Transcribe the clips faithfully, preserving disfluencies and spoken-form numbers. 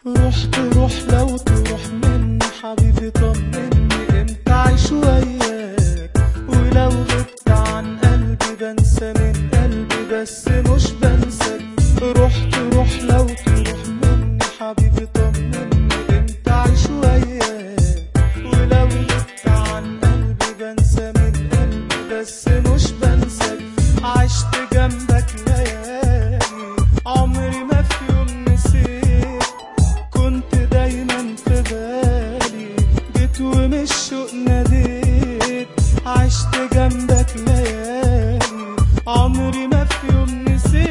روح تروح لو تروح مني حبيبي طمني امتى عايش وياك، ولو غبت عن قلبي بنسى من قلبي بس مش بنساك. روح تروح لو تروح مني حبيبي طمني امتى عايش وياك، ولو غبت عن قلبي بنسى من قلبي بس مش بنساك. عشت جنبك ليالي عمري ما في يوم نسيت، كنت دايما في بالي جيت ومن الشوق ناديت. عشت جنبك ليالي عمري ما في يوم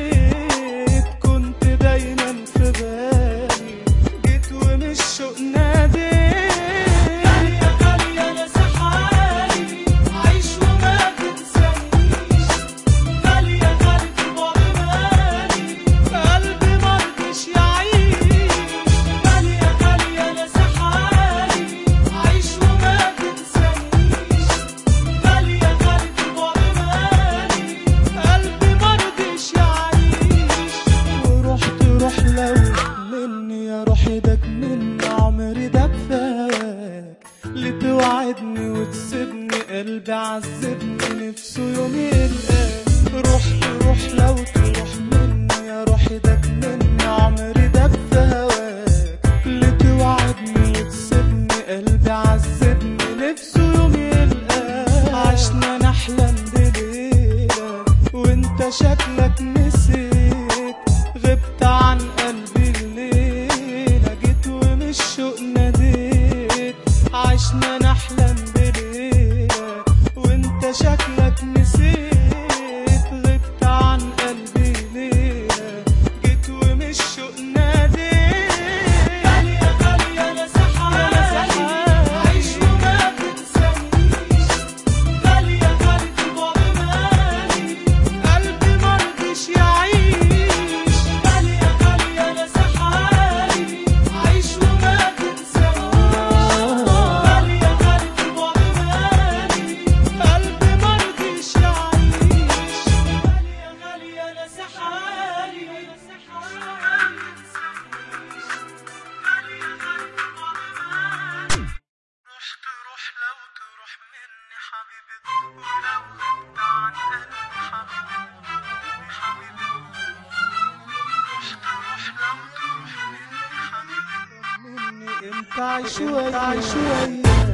نسيت، كنت دايما في بالي جيت ومن الشوق ناديت. غالية غالية ناسي حالي عيش وما تنسانيش، غالية غالية في بعد مالي قلبي مرضيش يعيش. غالية غالية ناسي حالي عيش وما تنسانيش، غالية غالية في بعد مالي قلبي مرضيش يعيش. وروح تروح لو مني يا روحي داك مني عمري ده بفاك، لتوعدني وتسيبني قلبي عذبني نفسه يوم يلقاك. روح تروح لو تروح مني يا روحي داك مني عمري ده بفاك، لتوعدني وتسيبني قلبي عذبني نفسه يوم يلقاك. عشنا نحلم بليلة وانت شكلك نسيت، غبت عن قلبي الليلة جيت ومن الشوق ناديت. عشنا نحلم بليلة وانت شكلك نسيت، غبت عن قلبي ليلة جيت ومن الشوق ناديت. غالية غالية ناسي حالي عيش وما تنسانيش، غالية غالية في بعد مالي قلبي مرضيش يعيش. غالية غالية ناسي حالي عيش وما تنسانيش، غالية غالية في بعد مالي قلبي مرضيش يعيش. غالية غالية ناسي حالي روح تروح لو تروح مني حبيبي، ولو غبت عن قلبي حبيبي حبيبي. روح تروح لو تروح مني حبيبي مني امتى عايش وياك.